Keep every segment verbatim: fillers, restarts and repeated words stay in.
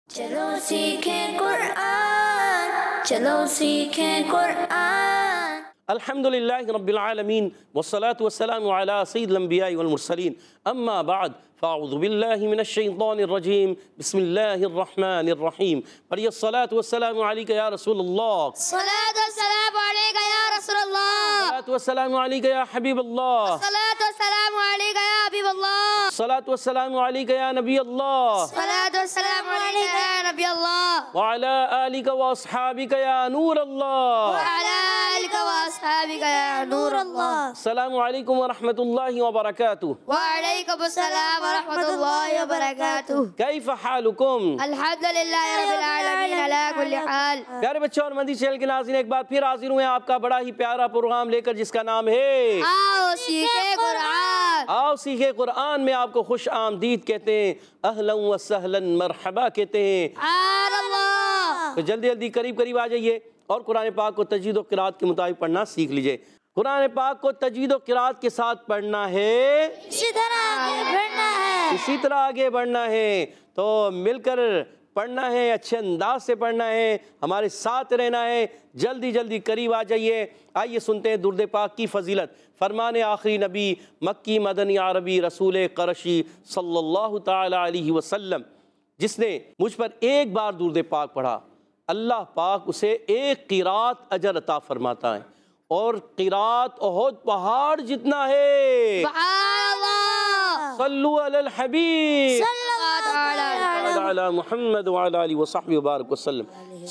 चलो सीखें कुरान, चलो सीखें कुरान। अल्हम्दुलिल्लाहि रब्बिल आलमीन वस्सलातु वस्सलामु अला सय्यिदिल अंबिया'i वल मुरसलीन अम्मा बाद फ़अऊज़ु बिल्लाहि मिनश शैतानिर रजीम बिस्मिल्लाहिर रहमानिर रहीम। पढ़िए अस्सलातु वस्सलामु अलैका या रसूलल्लाह, सलातु वस्सलामु अलैका या रसूलल्लाह, सलातु वस्सलामु अलैका या हबीबल्लाह, सलातु वस्सलामु अलैका या हबीबल्लाह, सलातु वस्सलामु अलैका या नबी अल्लाह, सलातु वस्सलामु अलैका या नबी अल्लाह, व अला आलिका व अस्हाबिका या नूर अल्लाह, व अला आलिका व अस्हाबिका या नूर अल्लाह। अस्सलामु अलैकुम व रहमतुल्लाहि व बरकातुहू। व अलैकुम अस्सलाम व रहमतुल्लाहि व बरकातुहू। कैफ़ हालुकुम? अल्हम्दुलिल्लाहि रब्बिल आलमीन अला कुल्ली हाल। प्यारे बच्चों और मदनी चैनल के नाज़रीन, एक बार फिर हाजिर हुए आपका बड़ा ही प्यारा प्रोग्राम लेकर जिसका नाम है आओ सीखे कुरान। आओ सीखे कुरान में आपको खुश आमदीद कहते हैं, अहलन व सहलन मरहबा कहते हैं। अल्लाह तो जल्दी जल्दी करीब करीब आ जाइए और कुरान पाक को तजवीद व क़िराअत के मुताबिक पढ़ना सीख लीजिए। कुरान पाक को तजवीद व क़िराअत के साथ पढ़ना है, इसी तरह आगे बढ़ना है। इसी तरह आगे बढ़ना है। तो मिलकर पढ़ना है, अच्छे अंदाज से पढ़ना है, हमारे साथ रहना है। जल्दी जल्दी करीब आ जाइए। आइए सुनते हैं दुरूद पाक की फजीलत। फरमाने आखिरी नबी मक्की मदनी अरबी रसूल क़रशी सल्लल्लाहु ताला अलैहि वसल्लम, जिसने मुझ पर एक बार दुरूद पाक पढ़ा, अल्लाह पाक उसे एक क़िरात अजर अता फरमाता है, और क़िरात ओहद पहाड़ जितना है। सल्लु अलल हबीब अला मुहम्मद व अला आलिहि व सहबिहि व बारिक वसल्लम।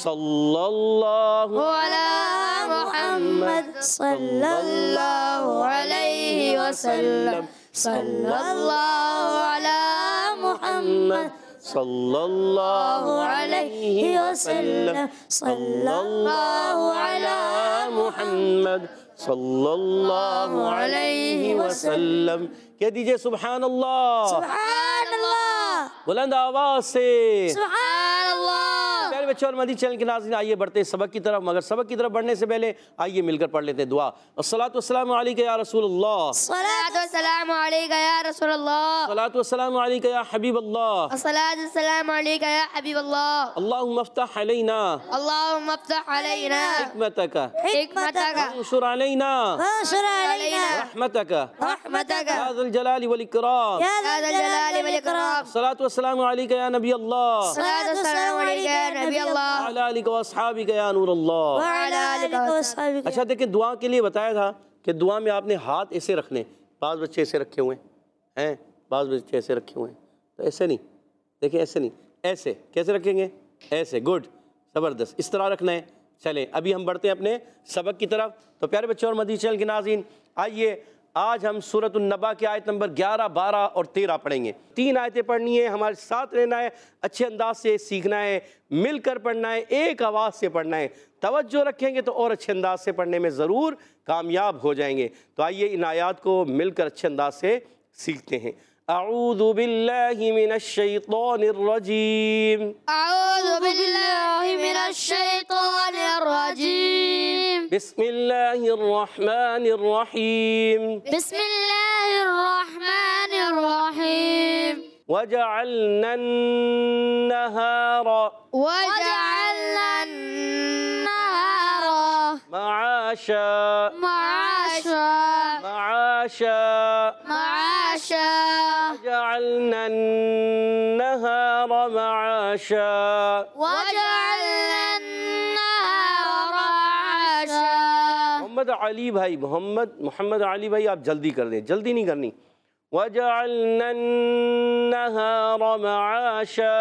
सल्लल्लाहु अला मुहम्मद सल्लल्लाहु अलैहि वसल्लम, सल्लल्लाहु अला मुहम्मद सल्लल्लाहु अलैहि वसल्लम, सल्लल्लाहु अला मुहम्मद सल्लल्लाहु अलैहि वसल्लम। कह दीजिए सुभान अल्लाह, सुभान अल्लाह, बुलंद आवाज से सुभान अल्लाह। प्यारे बच्चों और मदनी चैनल के नाज़रीन, आइए बढ़ते हैं सबक की तरफ। मगर सबक की तरफ बढ़ने से पहले आइए मिलकर पढ़ लेते हैं दुआ। अस्सलातु वस्सलामु अलैका या रसूलल्लाह, सलातु वस्सलामु अलैका या रसूलल्लाह, सलातु वस्सलामु अलैका या हबीबल्लाह, सलातु वस्सलामु अलैका या हबीबल्लाह। अल्लाहुम्मा अफ्तह अलैना अल्लाहुम्मा अफ्तह अलैना हिकमतका हिकमतका वंशुर अलैना वंशुर अलैना रहमतका रहमतका या ज़ुल जलाली वल इकराम। या ज़ल जलाली वल इकराम। सलातु वस्सलामु अलैका या नबी अल्लाह, सलातु वस्सलामु अलैका या नबी अल्लाह, व अला आलिका व अस्हाबिका या नूर अल्लाह। व अला आलिका व अस्हाबिका। अच्छा देखिए, दुआ के लिए बताया था कि दुआ में आपने हाथ ऐसे रखने। बाज़ बच्चे ऐसे रखे हुए हैं, बाज़ बच्चे ऐसे रखे हुए हैं, तो ऐसे नहीं, देखिए ऐसे नहीं, ऐसे कैसे रखेंगे? ऐसे। गुड, ज़बरदस्त, इस तरह रखना है। चलें अभी हम बढ़ते हैं अपने सबक की तरफ। तो प्यारे बच्चों और मदनी चैनल के नाज़रीन, आइए आज हम सूरतुन नबा की आयत नंबर ग्यारह, बारह और तेरह पढ़ेंगे। तीन आयतें पढ़नी है, हमारे साथ रहना है, अच्छे अंदाज से सीखना है, मिलकर पढ़ना है, एक आवाज़ से पढ़ना है। तवज्जो रखेंगे तो और अच्छे अंदाज से पढ़ने में ज़रूर कामयाब हो जाएंगे। तो आइए इन आयात को मिलकर अच्छे अंदाज से सीखते हैं। अऊज़ु बिल्लाहि मिनश शैतानिर रजीम, अऊज़ु बिल्लाहि मिनश शैतानिर रजीम, बिस्मिल्लाहिर रहमानिर रहीम, बिस्मिल्लाहिर रहमानिर रहीम। वजअलनन नहारा वजअलनन नहारा मआशा मआशा मआशा मआशा वजअलनन नहारा मआशा। वजअलनन नहारा मआशा। मोहम्मद अली भाई, मोहम्मद मोहम्मद अली भाई आप जल्दी कर दें, जल्दी नहीं करनी। वजअलनन नहारा मआशा,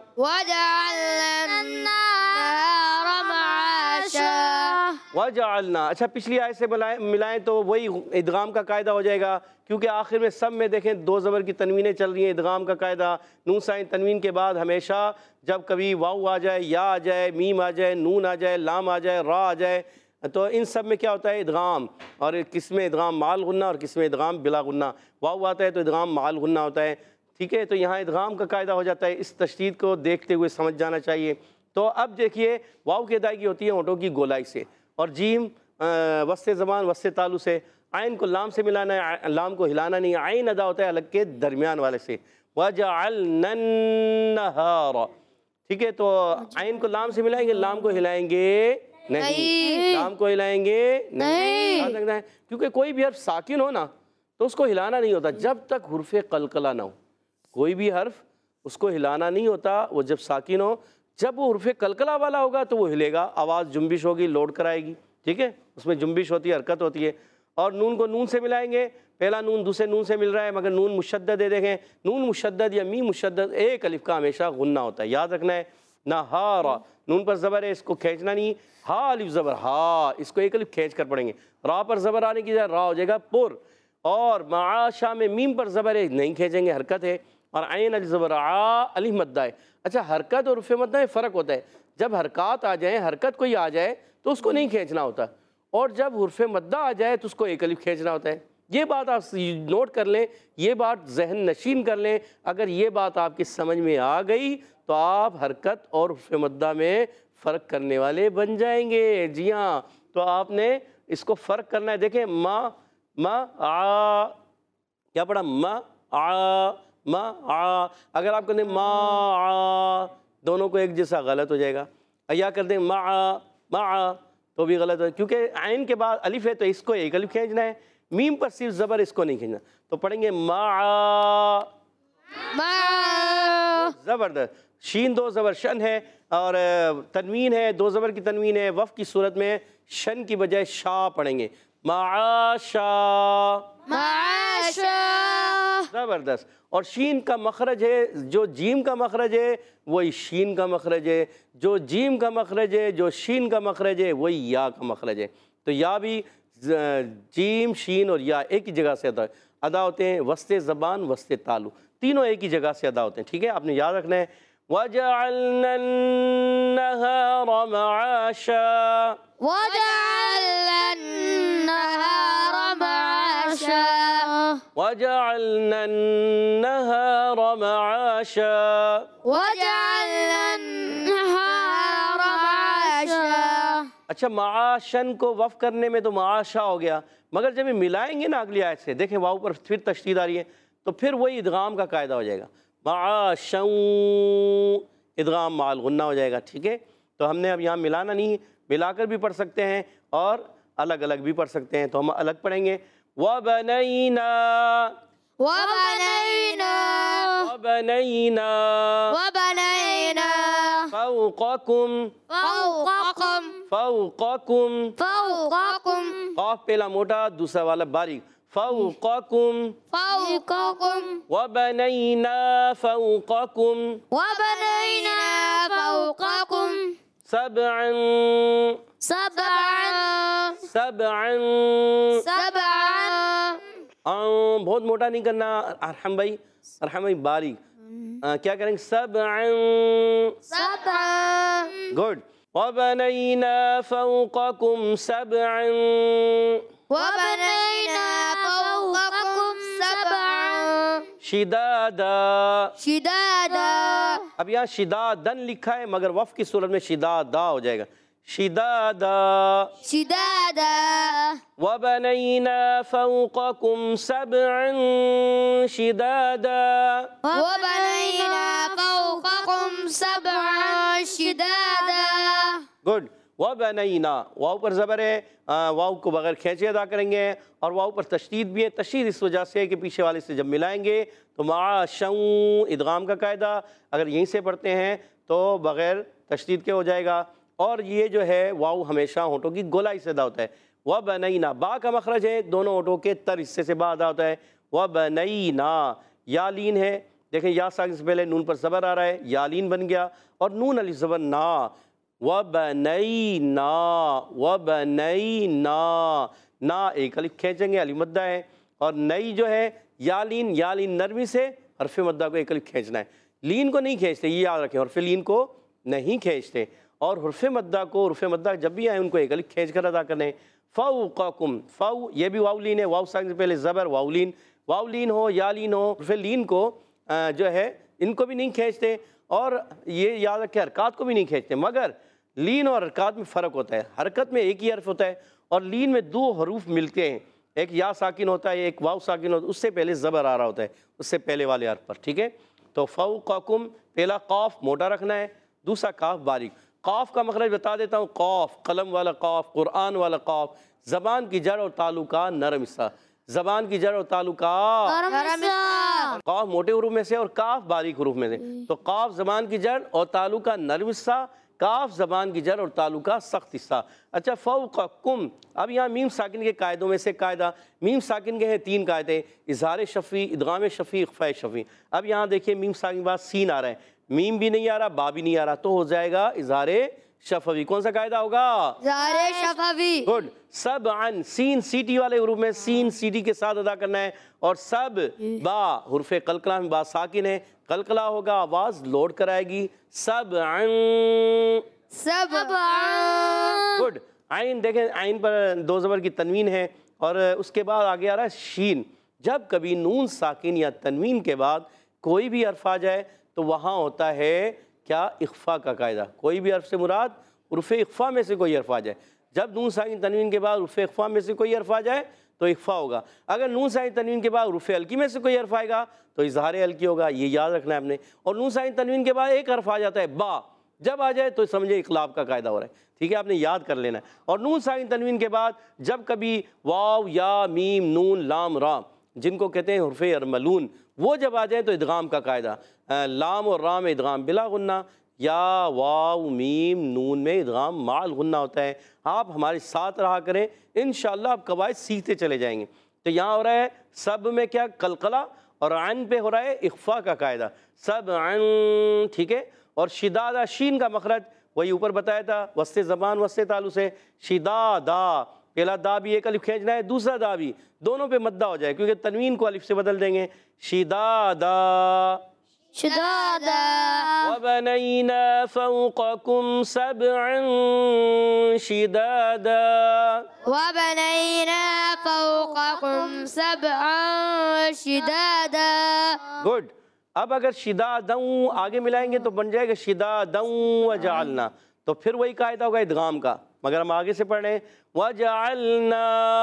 वजअलनन नहारा मआशा। वजअलना। अच्छा पिछली आयत से मिलाएं मिलाएं तो वही इदगाम का कायदा हो जाएगा, क्योंकि आखिर में सब में देखें दो ज़बर की तनवीनें चल रही हैं। इदगाम का कायदा, नून साइन तनवीन के बाद हमेशा जब कभी वाव आ जाए, या आ जाए, मीम आ जाए, नून आ जाए, लाम आ जाए, रा आ जाए, तो इन सब में क्या होता है? इदगाम। और किस में इदगाम माल गुन्ना और किस में इदगाम बिला गुन्ना। वाव आता है तो इदगाम माल गुन्ना होता है, ठीक है। तो यहाँ इदगाम का कायदा हो जाता है। इस तशदीद को देखते हुए समझ जाना चाहिए। तो अब देखिए, वाव की अदायगी होती है होंठों की गोलाई से, और जीम वस्ते ज़बान वस्ते तालु से। आइन को लाम से मिलाना है, लाम को हिलाना नहीं। आइन अदा होता है अलग के दरमियान वाले से। वजअलनन नहारा, ठीक है। तो आइन को लाम से मिलाएंगे, लाम को हिलाएंगे नहीं, नहीं। लाम को हिलाएंगे नहीं, याद रखना है। क्योंकि कोई भी हर्फ साकिन हो ना तो उसको हिलाना नहीं होता जब तक हुर्फ़े कलकला ना हो। कोई भी हर्फ उसको हिलाना नहीं होता, वो जब साकिन हो। जब वो हुर्फ़े कलकला वाला होगा तो वो हिलेगा, आवाज़ जुम्बिश होगी, लोड कराएगी, ठीक है, उसमें जुम्बिश होती है, हरकत होती है। और नून को नून से मिलाएंगे, पहला नून दूसरे नून से मिल रहा है मगर नून मुशद्दद दे देखें, नून मुशद्दद या मी मुशद्दद एक अलिफ का हमेशा गुन्ना होता है, याद रखना है। ना हा रा, नून पर ज़बर है, इसको खींचना नहीं, हा अलिफ ज़बर हा, इसको एक अलिफ खींच कर पढ़ेंगे। रा पर ज़बर आने की जगह रा हो जाएगा पुर। और माशा में मीम पर ज़बर है, नहीं खींचेंगे, हरकत है। और आइन अलिफ ज़बर आ, अलिफ मद्दा है। अच्छा, हरकत और रुफ़े मद्दा में फ़र्क होता है। जब हरकत आ जाए, हरकत कोई आ जाए तो उसको नहीं खींचना होता, और जब हुर्फ़े मद्दा आ जाए तो उसको एक अलिफ खींचना होता है। ये बात आप नोट कर लें, ये बात जहन नशीन कर लें। अगर ये बात आपकी समझ में आ गई तो आप हरकत और हुर्फ़े मद्दा में फ़र्क करने वाले बन जाएंगे। जी हाँ, तो आपने इसको फ़र्क करना है। देखें, मा मा आ, क्या पढ़ा, मा आ मा आ। अगर आप कहते मा आ, दोनों को एक जैसा गलत हो जाएगा। या कर दें मा आ मा आ तो भी गलत है, क्योंकि आइन के बाद अलिफ है तो इसको एक अलिफ खींचना है, मीम पर सिर्फ ज़बर, इसको नहीं खींचना। तो पढ़ेंगे मा मा। ज़बरदस्त। शीन दो ज़बर शन है और तनवीन है, दो ज़बर की तनवीन है। वफ़ की सूरत में शन की बजाय शाह पढ़ेंगे, माशा माशा। ज़बरदस्त। और शीन का मखरज है, जो जीम का मखरज है वही शीन का मखरज है, जो जीम का मखरज है, जो शीन का मखरज है वही या का मखरज है। तो या भी जीम शीन और या एक ही जगह से अदा अदा होते हैं, वस्ते ज़बान वस्ते तालु, तीनों एक ही जगह से अदा होते हैं। ठीक है, आपने याद रखना है। वजअलना अन्नहारा मआशा, वजअलना अन्नहारा मआशा, वजअलना अन्नहारा मआशा, वजअलना अन्नहारा मआशा। अच्छा, माशन को वफ़ करने में तो माशा हो गया, मगर जब ये मिलाएंगे ना अगली आयत से, देखें वाव पर फिर तशदीद आ रही है, तो फिर वही इदगाम का कायदा हो जाएगा, माशं, इदगाम माल गुन्ना हो जाएगा। ठीक है, तो हमने अब यहाँ मिलाना नहीं, मिलाकर भी पढ़ सकते हैं और अलग अलग भी पढ़ सकते हैं। तो हम अलग पढ़ेंगे, व बनैना व बनैना व बनैना व बनैना फौक़कुम फौक़कुम फौक़कुम फौक़कुम क़ाफ़ पहला मोटा, दूसरा वाला बारीक, फौक़कुम फौक़कुम व बनैना फौक़कुम व बनैना फौक़कुम सबअन सबअन सबअन। सबअन। अं, बहुत मोटा नहीं करना अरहम भाई, अरहम भाई बारीक। आ, क्या करेंगे, सबअन, सबअन। गुड। व बनैना फौक़कुम सबअन व बनैना फौक़कुम सबअन शिदादा। शिदादा। अब यहाँ शिदादन लिखा है मगर वफ़ की सूरत में शिदादा हो जाएगा, शिदादा। शिदादा। व बनैना फौक़कुम सबअन शिदादा, व बनैना फौक़कुम सबअन शिदादा। गुड। व बनैना, वाव पर ज़बर है, वाव को बगैर खींचे अदा करेंगे, और वाव पर तशदीद भी है। तशदीद इस वजह से है कि पीछे वाले से जब मिलाएंगे तो माशं, इदगाम का कायदा अगर यहीं से पढ़ते हैं तो बगैर तशदीद के हो जाएगा। और ये जो है वाव हमेशा होठों की गोलाई से अदा होता है। व बनैना, बा का मखरज है, दोनों होठों के तर हिस्से से बा अदा होता है। व बनैना, या लीन है, देखें या साकिन से पहले नून पर ज़बर आ रहा है, या लीन बन गया, और नून अलिफ ज़बर ना, व बनैना व बनैना, ना एक अलिफ खींचेंगे, अलिफ मद्दा है, और नई जो है या लीन, या लीन नरमी से हरफ मद्दा को एक अलिफ खींचना है, लीन को नहीं खींचते, ये याद रखें, हरफ लीन को नहीं खींचते। और हरफ मद्दा को, हरफ मद्दा जब भी आए उनको एक अलिफ खींच कर अदा करने। फौक़कुम, फ़ौ ये भी वाव लीन है, वाव साकिन से पहले ज़बर, वाव लीन, वाव लीन हो या लीन हो, हरफ लीन को जो है इनको भी नहीं खींचते, और ये याद रखें हरकत को भी नहीं खींचते। मगर लीन और हरकत में फ़र्क होता है, हरकत में एक ही हर्फ होता है और लीन में दो हरूफ मिलते हैं, एक या साकिन होता है, एक वाव साकिन होता है, उससे पहले ज़बर आ रहा होता है उससे पहले वाले हर्फ पर। ठीक है, तो फौक़कुम पहला क़ाफ मोटा रखना है, दूसरा काफ बारीक। काफ का मखरज बता देता हूँ, कौफ कलम वाला कौफ, कुरान वाला कौफ, ज़बान की जड़ और तालु का नरम हिस्सा, ज़बान की जड़ और तालु का काफ मोटे हुरूफ में से और काफ बारीक हुरूफ में से। तो काफ ज़बान की जड़ और तालु का नरम हिस्सा, काफ ज़बान की जड़ और तालु का सख्त हिस्सा। अच्छा, फ़ौक़कुम, अब यहाँ मीम साकिन के कायदों में से कायदा, मीम साकिन के हैं तीन कायदे, इज़हार शफ़ी, इदगाम शफ़ी, इख़फ़ा शफ़ी। अब यहाँ देखिए मीम साकिन के बाद सीन आ रहा है, मीम भी नहीं आ रहा, बा भी नहीं आ रहा, तो हो जाएगा इज़हार शफ़वी। कौन सा कायदा होगा? इज़हार शफ़वी। गुड। सब अन, सीन सीटी वाले हुरूफ में सीन सीटी के साथ अदा करना है, और सब बा हुर्फ़े कलकला में बा साकिन है, कलकला होगा, आवाज़ लोड कराएगी, सब अन, सब गुड। आइन देखें, आइन पर दो ज़बर की तनवीन है, और उसके बाद आगे आ रहा है शीन। जब कभी नून साकिन या तनवीन के बाद कोई भी हर्फ आ जाए तो वहाँ होता है क्या? इख़फ़ा का कायदा। कोई भी हर्फ से मुराद उर्फ़ इख़फ़ा में से कोई हर्फ आ जाए। जब नून साकिन तनवीन के बाद उर्फ़ इख़फ़ा में से कोई हर्फ आ जाए तो इख़फ़ा होगा। अगर नून साकिन तनवीन के बाद उर्फ़ हल्की में से कोई हर्फ आएगा तो इज़हार हल्की होगा, ये याद रखना है आपने। और नून साकिन तनवीन के बाद एक हर्फ आ जाता है बा, जब आ जाए तो समझे इक़लाब का कायदा हो रहा है, ठीक है, आपने याद कर लेना है। और नून साकिन तनवीन के बाद जब कभी वाव या मीम नून लाम रा, जिनको कहते हैं हुर्फ़े अरमलून, वो जब आ जाए तो इदगाम का कायदा, लाम और रा में इदगाम बिला गुन्ना, या वाव मीम नून में इदगाम माल गुन्ना होता है। आप हमारे साथ रहा करें, इंशाअल्लाह आप कवायद सीखते चले जाएंगे। तो यहाँ हो रहा है सब में क्या? कलकला, और अन पे हो रहा है इख़फ़ा का कायदा, सब अन, ठीक है। और शिदादा शीन का मखरज वही ऊपर बताया था, वस्ते ज़बान वस्ते तालु से, शिदादा, पहला दा भी एक अलिफ खींचना है, दूसरा दा भी, दोनों पे मद्दा हो जाए क्योंकि तनवीन को अलिफ से बदल देंगे। शिदादा शिदादा वबनैना फ़ौक़कुम सबअन शिदादा वबनैना फ़ौक़कुम सबअन शिदादा। गुड। अब अगर शिदादऊ आगे मिलाएंगे तो बन जाएगा शिदादऊ वजअलना, तो फिर वही कायदा होगा इदगाम का, मगर हम आगे से पढ़ रहे हैं वजअलना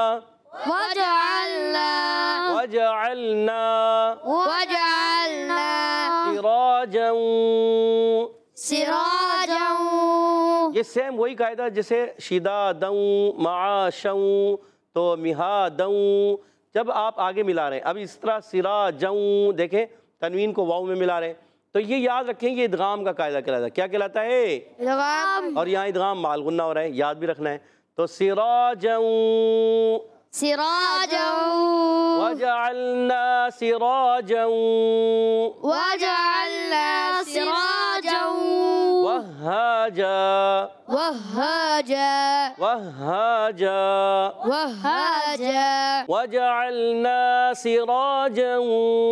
वजअलना वजअलना वजअलना सिराजन, सिराजन। ये सेम वही कायदा जैसे शिदादऊ माशऊ तो मिहादऊ, जब आप आगे मिला रहे हैं। अब इस तरह सिराजऊ देखें, तनवीन को वाव में मिला रहे हैं, तो ये याद रखें ये इदगाम का कायदा कहलाता है। क्या कहलाता है? इदगाम। और यहाँ इदगाम माल गुन्ना हो रहा है, याद भी रखना है। तो सिराजऊ सिराजन वजअलना सिराजन वजअलना सिराजन वहाजा वहाजा वहाजा वहाजा वजअलना सिराजन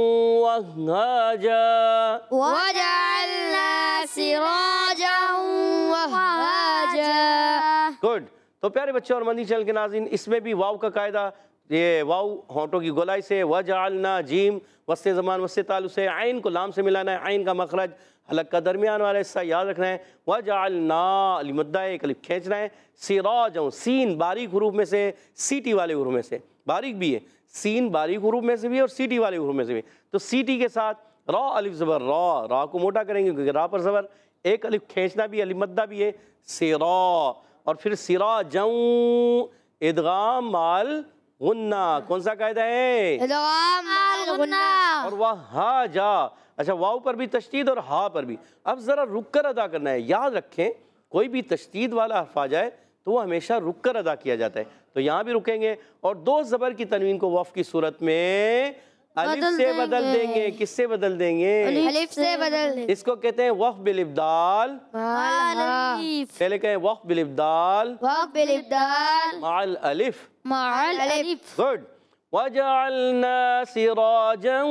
वहाजा वजअलना सिराजन वहाजा। गुड। तो प्यारे बच्चों और मंदी चैनल के नाज़रीन, इसमें भी वाव का कायदा, ये वाव होंठों की गोलाई से, वजअलना जीम वस्ते ज़मान वस्ते तालु से, आइन को लाम से मिलाना है, आइन का मखरज हलक का दरमियान वाला हिस्सा याद रखना है, वजअलना अली मुद्दा एक अलिफ खींचना है, सिराजन सीन बारीक हुरूफ में से, सीटी वाले हुरूफ में से, बारीक भी है, सीन बारीक हुरूफ में से भी और सीटी वाले हुरूफ में से भी। तो सीटी के साथ रा अलिफ ज़बर रा, रा को मोटा करेंगे क्योंकि रा पर ज़बर, एक अलिफ खींचना भी अलिफ मद्दा भी है, सिरा, और फिर सिराजऊ इदगाम माल गुन्ना। कौन सा कायदा है? इदगाम माल गुन्ना। और वहाजा, अच्छा वाव पर भी तशदीद और हा पर भी। अब ज़रा रुक कर अदा करना है, याद रखें कोई भी तशदीद वाला हर्फ आ जाए तो वो हमेशा रुक कर अदा किया जाता है, तो यहाँ भी रुकेंगे और दो ज़बर की तनवीन को वफ़ की सूरत में अलिफ से बदल देंगे। किससे बदल देंगे? अलिफ से बदल देंगे। इसको कहते हैं वक़्फ़ बिल इब्दाल। पहले कहें वक़्फ़ बिल इब्दाल, वक़्फ़ बिल इब्दाल माल अलिफ माल अलिफ। गुड। वजअलना सिराजन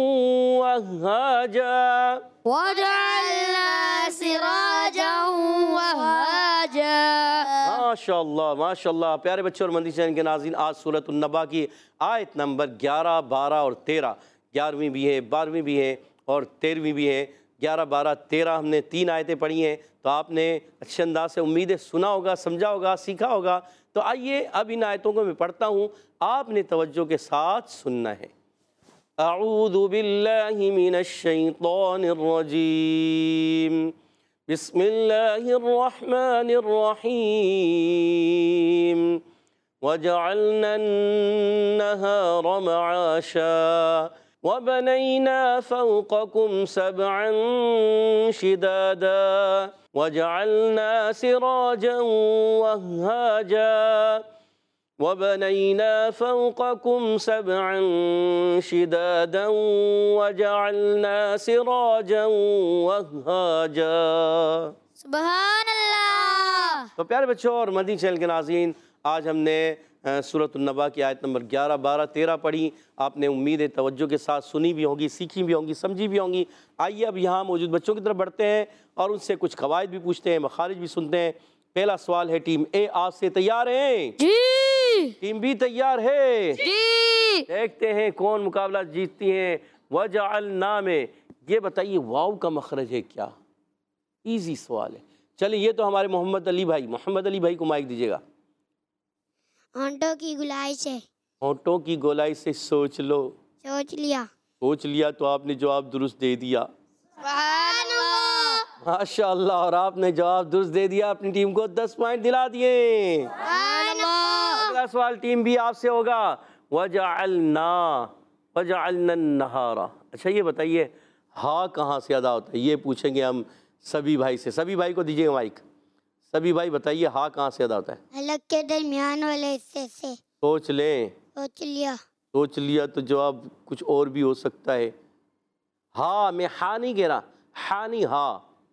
वहाजा वजअलना सिराजन वहाजा। माशाअल्लाह माशाअल्लाह। प्यारे बच्चों और मंदी चैनल के नाज़रीन, आज सूरत अन-नबा की आयत नंबर ग्यारह, बारह और तेरह, ग्यारहवीं भी है, बारहवीं भी है और तेरहवीं भी है। ग्यारह, बारह, तेरह हमने तीन आयतें पढ़ी हैं, तो आपने अच्छे अंदाज से उम्मीदें सुना होगा, समझा होगा, सीखा होगा। तो आइए अब इन आयतों को मैं पढ़ता हूँ, आपने तवज्जो के साथ सुनना है। अऊज़ु बिल्लाहि मिनश शैतानिर रजीम, बिस्मिल्लाहिर्रहमानिर्रहीम वजअलना अन्नहार मआशा वबनैना फौक़कुम सबअन शिदादा वजअलना सिराजन वहाजा वबनैना फौक़कुम सबअन शिदादा वजअलना सिराजन वहाजा। सुभान अल्लाह। तो प्यारे बच्चों और मदनी चैनल के नाज़रीन, आज हमने सूरत अन-नबा की आयत नंबर ग्यारह, बारह, तेरह पढ़ी। आपने उम्मीद है तवज्जो के साथ सुनी भी होंगी, सीखी भी होंगी, समझी भी होंगी। आइए अब यहाँ मौजूद बच्चों की तरफ बढ़ते हैं और उनसे कुछ कवायद भी पूछते हैं, मखारिज भी सुनते हैं। पहला सवाल है, टीम ए आज से तैयार हैं? जी। टीम बी तैयार है? जी। देखते हैं कौन मुकाबला जीतती हैं। वजअलना में ये बताइए वाव का मखरज है क्या? इजी सवाल है। चलिए ये तो हमारे मोहम्मद अली भाई, मोहम्मद अली भाई को माइक दीजिएगा। होंठों की गुलाई से। होंठों की गोलाई से सोच लो। सोच लिया। सोच लिया तो आपने जवाब दुरुस्त दे दिया। सुभान अल्लाह। माशाअल्लाह, और आपने जवाब दुरुस्त दे दिया, अपनी टीम को दस पॉइंट दिला दिए। सुभान अल्लाह। अगला सवाल टीम बी आपसे होगा। वजअलना वजअलना अन्नहारा। अच्छा ये बताइए हा कहाँ से अदा होता है? ये पूछेंगे हम सभी भाई से। सभी भाई को दीजिएगा माइक। सभी भाई बताइए हा कहाँ से अदा होता है? हलक के दरमियान वाले हिस्से से। सोच लें। सोच लिया। सोच लिया तो जवाब कुछ और भी हो सकता है। हा, मैं हा नहीं कह रहा, हा नहीं, हा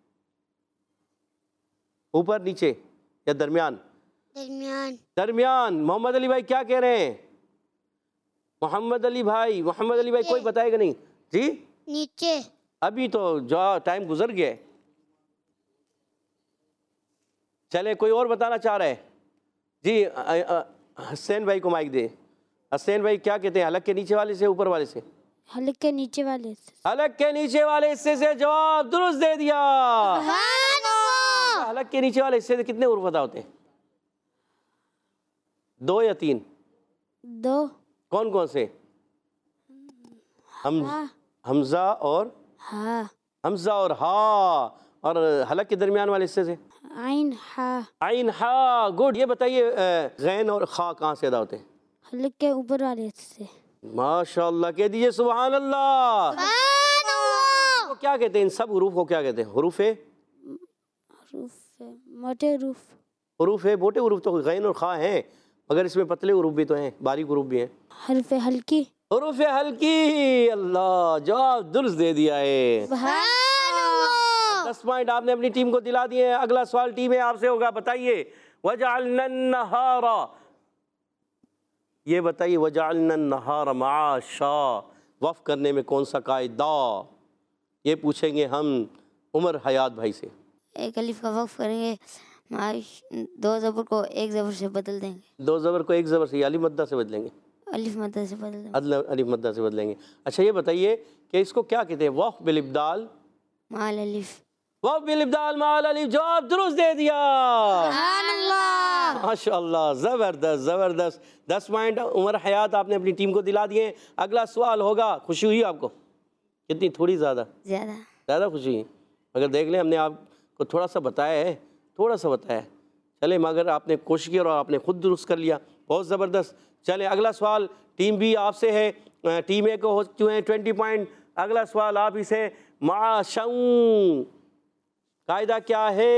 ऊपर नीचे या दरमियान? दरमियान। दरमियान। मोहम्मद अली भाई क्या कह रहे हैं? मोहम्मद अली भाई, मोहम्मद अली भाई कोई बताएगा नहीं जी? नीचे। अभी तो जो टाइम गुजर गया है। चले कोई और बताना चाह रहा है जी? हसैन भाई को माइक दे। हसैन भाई क्या कहते हैं, हलक के नीचे वाले से ऊपर वाले से? हलक के नीचे वाले से। हलक के नीचे वाले हिस्से से जवाब दुरुस्त दे दिया। सुभान अल्लाह। हलक के नीचे वाले हिस्से से कितने उर्फ अदा होते हैं? दो या तीन? दो। कौन कौन से? हम हाँ। हमजा और हाँ। हमजा और हा। और हलक के दरमियान वाले हिस्से से? आइन हा। आइन हा। गुड। ये बताइए गैन और खा कहाँ से अदा होते हैं? हलक के ऊपर वाले हिस्से से। माशाअल्लाह, कह दीजिए सुभान अल्लाह। सुभान अल्लाह। तो क्या कहते हैं इन सब हरूफ को? क्या कहते हैं? हरूफ है, हरूफ है, मोटे हरूफ। हरूफ है, मोटे हरूफ तो गैन और खा हैं, मगर इसमें पतले हरूफ भी तो हैं, बारीक हरूफ भी हैं। हरफ हल्की। हरूफ हल्की। अल्लाह, जवाब दुरुस्त दे दिया है। सुभान अल्लाह। दस पॉइंट आपने अपनी टीम को दिला दिए हैं। अगला सवाल टीम है आपसे होगा। बताइए वजअलना अन्नहारा, ये बताइए वजअलना अन्नहारा मआशा वफ़ करने में कौन सा कायदा? ये पूछेंगे हम उमर हयात भाई से। एक अलिफ का वक्फ करेंगे, माश दो ज़बर को एक ज़बर से बदल देंगे। दो ज़बर को एक ज़बर से, अलिफ मद्दा से बदलेंगे? अलिफ मद्दा से बदल देंगे। अदल अलिफ मद्दा से बदलेंगे। अच्छा ये बताइए कि इसको क्या कहते हैं? वफ़ बिल इब्दाल माल अलिफ। वफ़ बिल इब्दाल माल अलिफ। जवाब दुरुस्त दे दिया। सुभान अल्लाह। माशाअल्लाह, ज़बरदस्त ज़बरदस्त। दस पॉइंट उमर हयात आपने अपनी टीम को दिला दिए। अगला सवाल होगा। खुशी हुई आपको? कितनी? थोड़ी ज़्यादा? ज़्यादा। ज़्यादा खुशी हुई। मगर देख लें हमने आपको थोड़ा सा बताया है, थोड़ा सा बताया है। चले मगर आपने कोशिश की और आपने खुद दुरुस्त कर लिया। बहुत ज़बरदस्त। चले अगला सवाल टीम बी आपसे है। टीम ए को हो चुके हैं ट्वेंटी पॉइंट। अगला सवाल आप इसे माशाऊ कायदा क्या है?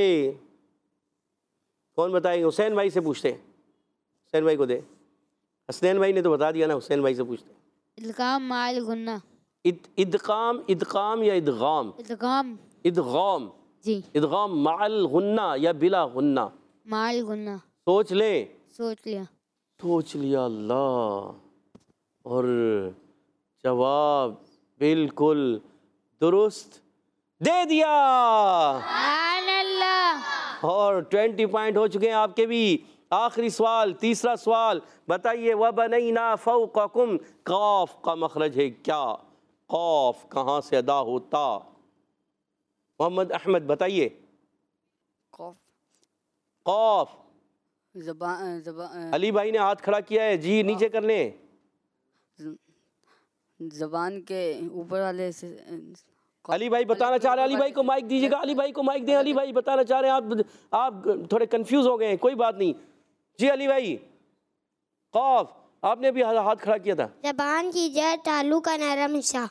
कौन बताएंगे? हुसैन भाई से पूछते हैं। हुसैन भाई को दे। हसनैन भाई ने तो बता दिया ना, हुसैन भाई से पूछते हैं। इदगाम माल गुन्ना। इद इदकाम इदकाम या इदगाम? इदगाम। इदगाम। जी। इदगाम माल गुन्ना या बिला गुन्ना? माल गुन्ना। सोच लें। सोच लिया। सोच लिया। अल्लाह, और जवाब बिल्कुल दुरुस्त दे दिया। सुभान अल्लाह। और ट्वेंटी पॉइंट हो चुके हैं आपके भी। आखिरी सवाल, तीसरा सवाल बताइए वबनैना फौक़कुम, काफ का मखरज है क्या? काफ कहाँ से अदा होता? मोहम्मद अहमद बताइए। कौफ। काफ। ज़बान ज़बान अली भाई ने हाथ खड़ा किया है जी, नीचे कर लें। ज़बान के ऊपर वाले से अली भाई बताना चाह रहे हैं, अली भाई को माइक दीजिएगा, अली भाई को माइक दें, अली भाई बताना चाह रहे हैं, आप आप थोड़े कंफ्यूज हो गए हैं, कोई बात नहीं जी। अली भाई खौफ, आपने भी हाथ खड़ा किया था। जबान की जड़ तालू का नरम हिस्सा।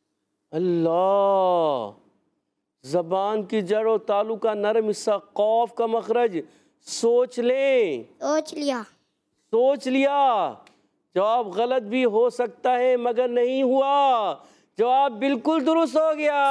अल्लाह, जबान की जड़ और तालू का नरम हिस्सा, खौफ का मखरज सोच लें। सोच लिया। सोच लिया। जवाब गलत भी हो सकता है मगर नहीं हुआ, जवाब बिल्कुल दुरुस्त हो गया।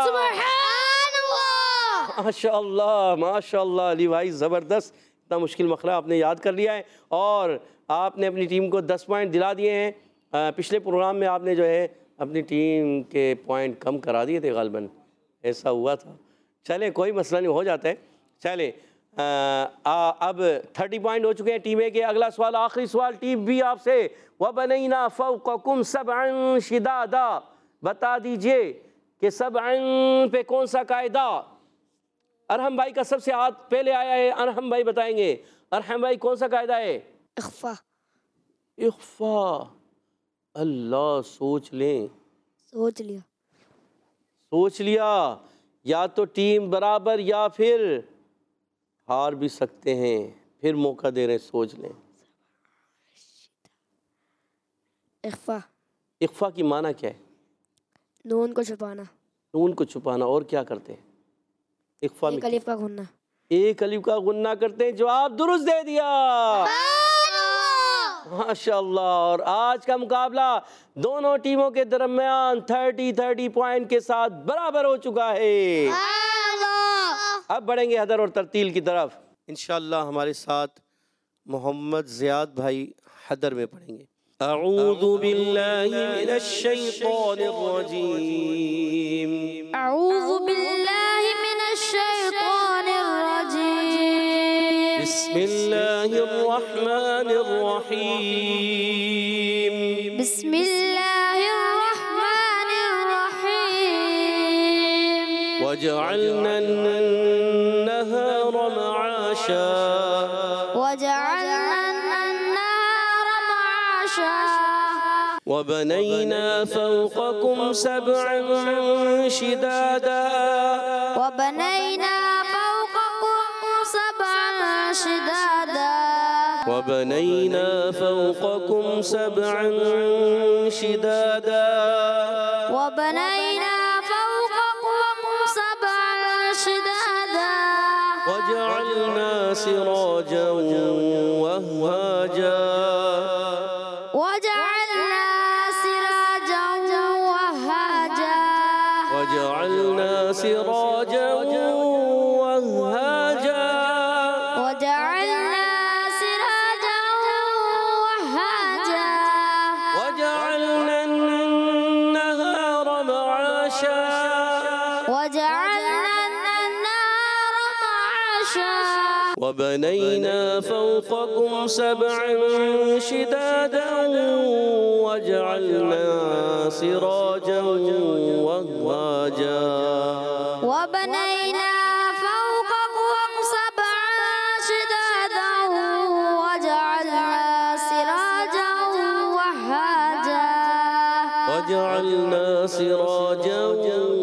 माशाअल्लाह माशाअल्लाह अली भाई ज़बरदस्त, इतना मुश्किल मखरा आपने याद कर लिया है और आपने अपनी टीम को दस पॉइंट दिला दिए हैं। आ, पिछले प्रोग्राम में आपने जो है अपनी टीम के पॉइंट कम करा दिए थे गालिबन, ऐसा हुआ था। चले कोई मसला नहीं, हो जाता है। चले आ, आ, अब थर्टी पॉइंट हो चुके हैं टीम ए के। अगला सवाल, आखिरी सवाल टीम बी आपसे। वबनैना फौक़कुम सबअन शिदादा, बता दीजिए कि सबअन पे कौन सा कायदा। अरहम भाई का सबसे हाथ पहले आया है, अरहम भाई बताएंगे। अरहम भाई कौन सा कायदा है? इख्फा। इख्फा। अल्लाह, सोच लें। सोच लिया। सोच लिया। या तो टीम बराबर या फिर हार भी सकते हैं, फिर मौका दे रहे हैं, सोच लें। इख्फा। इख्फा की माना क्या है? नून को छुपाना। नून को छुपाना। और क्या करते हैं इख्फा में? एक अलिफ का गुन्ना। एक अलिफ का गुन्ना करते हैं। जवाब दुरुस्त दे दिया, माशाअल्लाह। और आज का मुकाबला दोनों टीमों के दरमियान थर्टी थर्टी पॉइंट के साथ बराबर हो चुका है। अब बढ़ेंगे हदर और तरतील की तरफ। इंशाअल्लाह हमारे साथ मोहम्मद ज़ियाद भाई हदर में पढ़ेंगे। अऊज़ु बिल्लाहि मिनश शैतानिर रजीम। अऊज़ु बिल्लाहि मिनश शैतानिर रजीम। बिस्मिल्लाहिर रहमानिर रहीम। बिस्मिल्लाहिर रहमानिर रहीम। वजअलना अन्नहारा मआशा। वजअलना अन्नहारा मआशा। वबनैना फौक़कुम सबअन शिदादा। वबनैना फौक़कुम सबअन शिदादा। वबनैना फौक़कुम सबअन शिदादा। वबनैना फौक़कुम सबअन शिदादा। वजअलना सिराजन वह्हाजा। वजअलना सिराजन वह्हाजा। वजअलना सिराजन वह्हाजा। वजअलना सिराजन वह्हाजा। वजअलना अन्नहारा मआशा। वजअलना अन्नहारा मआशा। वबनैना फौक़कुम सबअन शिदादा। वजअलना सिराजन वह्हाजा। वबनैना फौक़कुम सबअन शिदादा। वजअलना सिराजन वह्हाजा। वजअलना सिराजन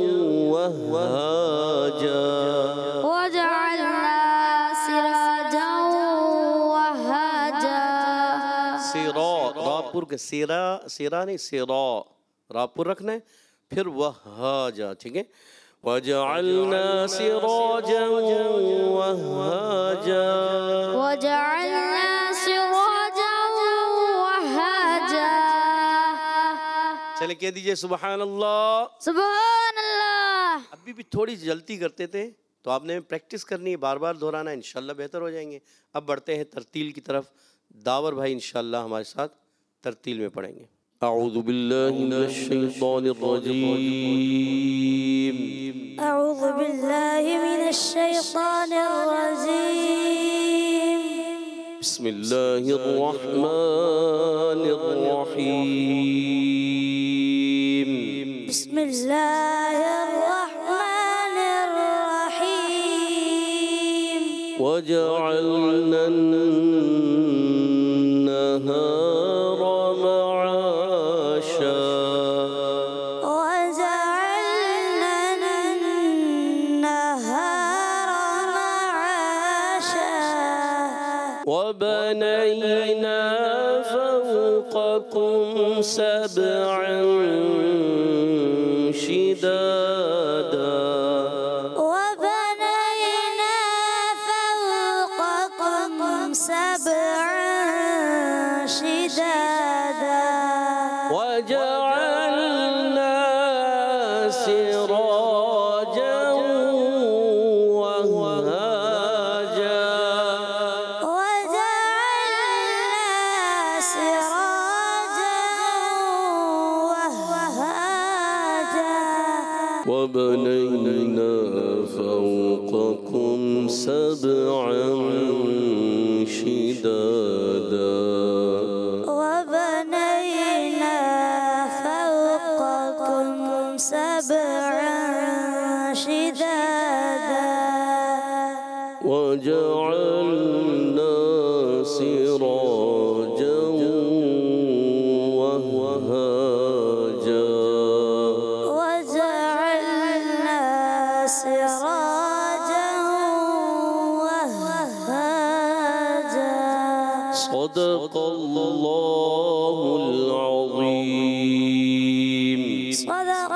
वह्हाजा। वजअलना सिराजन वह्हाजा। सिरा, रापुर के सिरा, सिरा नहीं सिरा, रापुर रखना है, फिर वह्हाजा, ठीक है। वजअलना सिराजन वह्हाजा। वजअलना सिराजन वह्हाजा। चले कह दीजिए सुबहान अल्लाह। सुभान अल्लाह। अभी भी थोड़ी जल्दी करते थे तो आपने प्रैक्टिस करनी है, बार बार दोहराना है, इंशाल्लाह बेहतर हो जाएंगे। अब बढ़ते हैं तरतील की तरफ। दावर भाई इंशाल्लाह हमारे साथ तरतील में पढ़ेंगे। अऊज़ु बिल्लाहि मिनश शैतानिर रजीम। अऊज़ु बिल्लाहि मिनश शैतानिर रजीम। बिस्मिल्लाहिर रहमानिर रहीम। बिस्मिल्लाहिर रहमानिर रहीम। वजअलना अन्नहारा मआशा। वजअलना वबनैना फौक़कुम सबअन शिदादा وبنينا فوقكم سبعا شدادا وجعلنا سراجا وهاجا وجعلنا سراجا وهاجا وبنينا فوقكم سبعا شدادا وبنينا فوقكم سبعا شدادا وجعلنا سراجا وهاجا وجعلنا سراجا وهاجا صدق الله العظيم صدق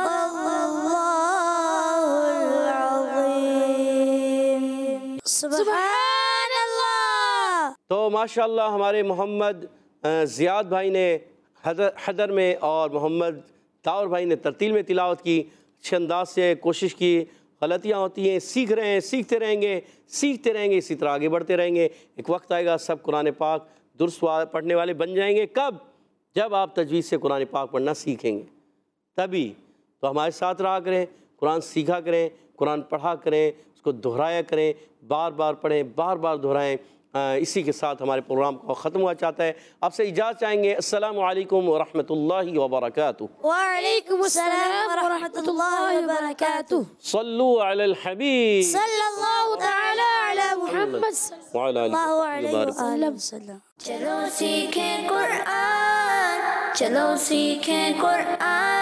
الله العظيم सुभान अल्लाह। तो माशाल्लाह हमारे मोहम्मद अ, ज़ियाद भाई ने हदर हदर में और मोहम्मद ताउर भाई ने तरतील में तिलावत की, अच्छे अंदाज से कोशिश की। गलतियाँ होती हैं, सीख रहे हैं, सीखते रहेंगे, सीखते रहेंगे, इसी तरह आगे बढ़ते रहेंगे। एक वक्त आएगा सब कुरान पाक दुरुस्त वा- पढ़ने वाले बन जाएंगे। कब? जब आप तजवीज़ से कुरान पाक पढ़ना सीखेंगे, तभी। तो हमारे साथ रहा करें, कुरान सीखा करें, कुरान पढ़ा करें, उसको दोहराया करें, बार बार पढ़ें, बार बार दोहराएं। अ, इसी के साथ हमारे प्रोग्राम को ख़त्म हुआ चाहता है। आपसे इजाज़त चाहेंगे। अस्सलामु अलैकुम व रहमतुल्लाहि व बरकातुहू। वालेकुम अस्सलाम व रहमतुल्लाहि व बरकातुहू। सल्लु अलल हबीब सल्लल्लाहु तआला अला मुहम्मद व अला सल्लल्लाहु आलिहि अलैहि वसल्लम। चलो सीखें कुरान, चलो सीखें कुरान।